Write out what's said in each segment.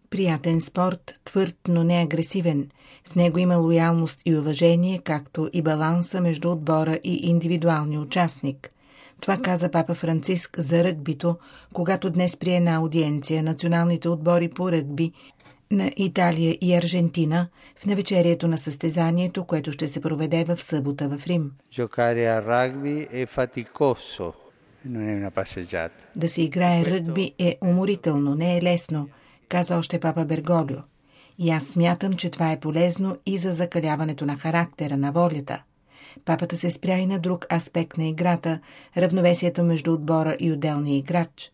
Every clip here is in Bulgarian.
Приятен спорт, твърд, но не агресивен. В него има лоялност и уважение, както и баланса между отбора и индивидуалния участник. Това каза папа Франциск за ръгбито, когато днес при една аудиенция националните отбори по ръгби на Италия и Аржентина в навечерието на състезанието, което ще се проведе в събота в Рим. Да се играе ръгби е уморително, не е лесно, каза още папа Берголио. И аз смятам, че това е полезно и за закаляването на характера, на волята. Папата се спря и на друг аспект на играта – равновесието между отбора и отделния играч.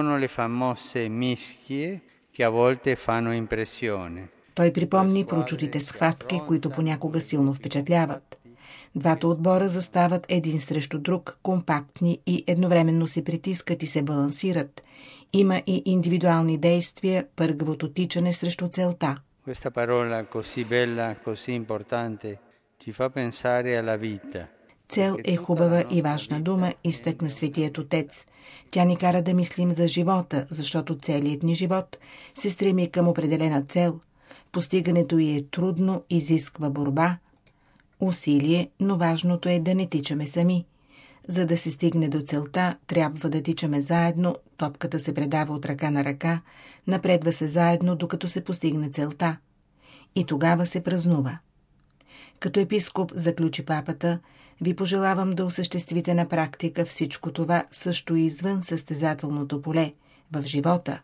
Той припомни прочутите схватки, които понякога силно впечатляват. Двата отбора застават един срещу друг, компактни и едновременно се притискат и се балансират. Има и индивидуални действия, пъргавото тичане срещу целта. Questa parola così bella, così importante, ci fa pensare alla vita. Цел е хубава и важна дума, изтъкна Светият Отец. Тя ни кара да мислим за живота, защото целият ни живот се стреми към определена цел. Постигането й е трудно, изисква борба, усилие, но важното е да не тичаме сами. За да се стигне до целта, трябва да тичаме заедно, топката се предава от ръка на ръка, напредва се заедно, докато се постигне целта. И тогава се празнува. Като епископ, заключи папата, ви пожелавам да осъществите на практика всичко това също и извън състезателното поле, в живота.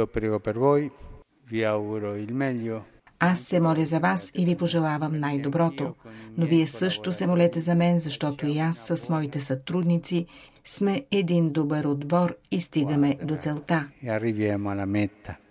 Аз се моля за вас и ви пожелавам най-доброто, но вие също се молете за мен, защото и аз с моите сътрудници сме един добър отбор и стигаме до целта.